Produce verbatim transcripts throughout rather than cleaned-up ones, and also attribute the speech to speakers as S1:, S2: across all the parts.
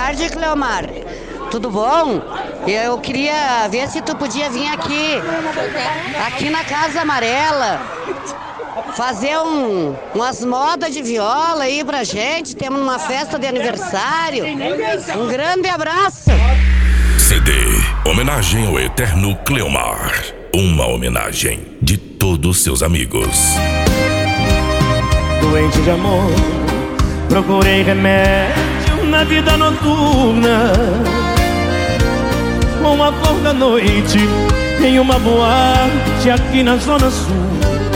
S1: tarde, Cleomar. Tudo bom? Eu queria ver se tu podia vir aqui, aqui na Casa Amarela, fazer um, umas modas de viola aí pra gente. Temos uma festa de aniversário. Um grande abraço.
S2: C D Homenagem ao Eterno Cleomar. Uma homenagem de todos seus amigos.
S3: Doente de amor, procurei remédio na vida noturna, com a flor da noite em uma boate aqui na Zona Sul.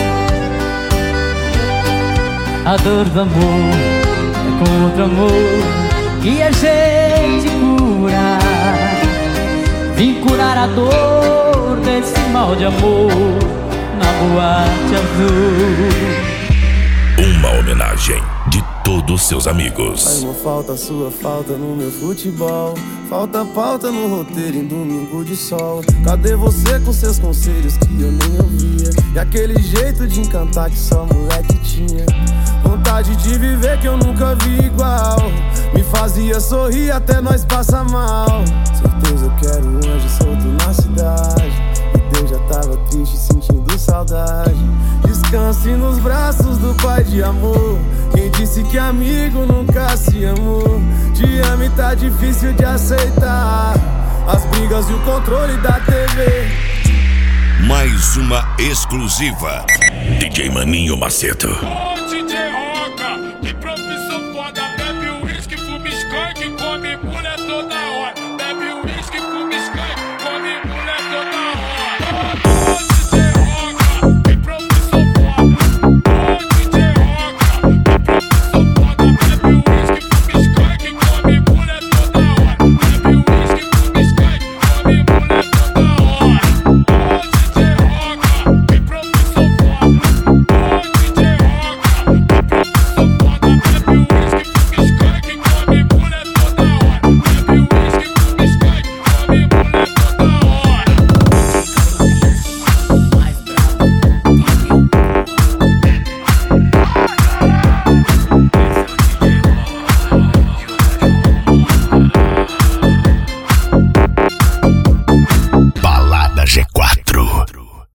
S4: A dor do amor é com outro amor que a gente cura. Vim curar a dor desse mal de amor na boate azul.
S2: Uma homenagem de todos seus amigos.
S5: Faz uma falta sua, falta no meu futebol. Falta pauta no roteiro em domingo de sol. Cadê você com seus conselhos que eu nem ouvia? E aquele jeito de encantar que só moleque tinha. Vontade de viver que eu nunca vi igual. Me fazia sorrir até nós passa mal. Certeza eu quero um anjo solto na cidade. E Deus já tava triste sentindo saudade. Descanse nos braços do pai de amor. Quem disse que amigo nunca se amou? Te amo e tá difícil de aceitar as brigas e o controle da T V.
S2: Mais uma exclusiva. D J Maninho Macedo.
S6: Ô D J Roca, que profissão foda. Bebe uísque, fuma skunk, come mulher toda hora. Bebe uísque, fuma skunk, come mulher toda hora.